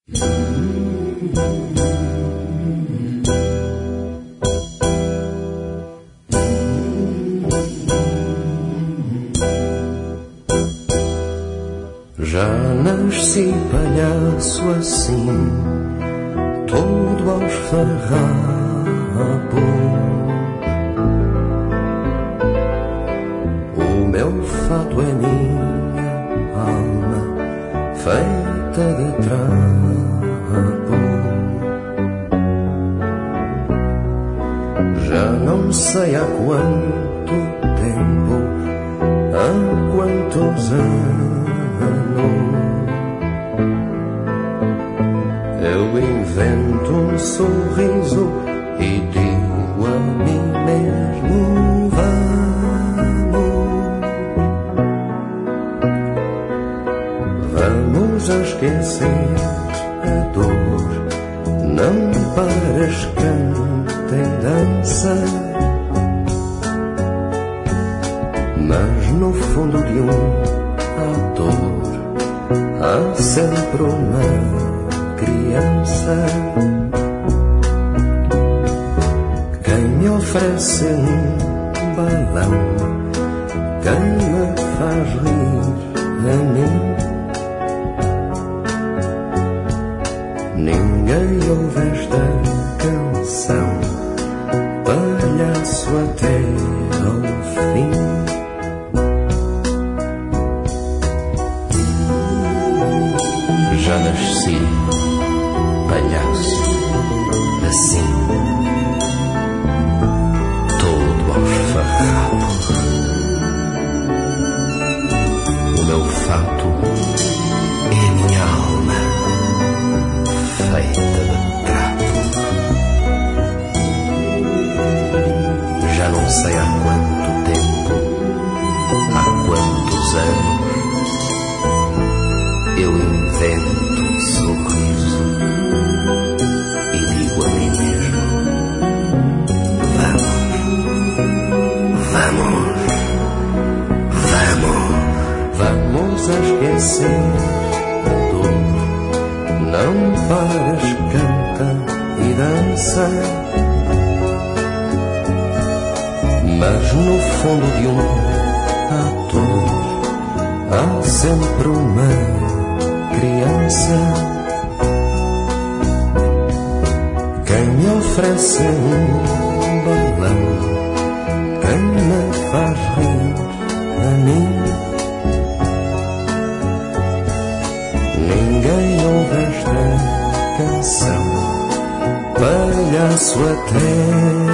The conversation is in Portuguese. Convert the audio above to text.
Já nasci palhaço assim, todo aos farrapos. O meu fato é minha alma, feita de trapo. Já não sei há quanto tempo, há quantos anos eu invento um sorriso e digo a mim mesmo: vamos esquecer a dor, não pares, canta e dança. Mas no fundo de ator há sempre uma criança. Quem me oferece um balão, quem me faz rir a mim. Ninguém ouve esta canção, palhaço até ao fim. Já nasci palhaço assim, todo aos farrapos. O meu fato é a minha alma, feita de trapo. Já não sei há quanto tempo, há quantos anos eu invento um sorriso e digo a mim mesmo: vamos esquecer a dor, não pares, canta e dança. Mas no fundo de ator há sempre uma criança. Quem me oferece um balão, quem me faz rir a mim. Ninguém ouve esta canção, palhaço até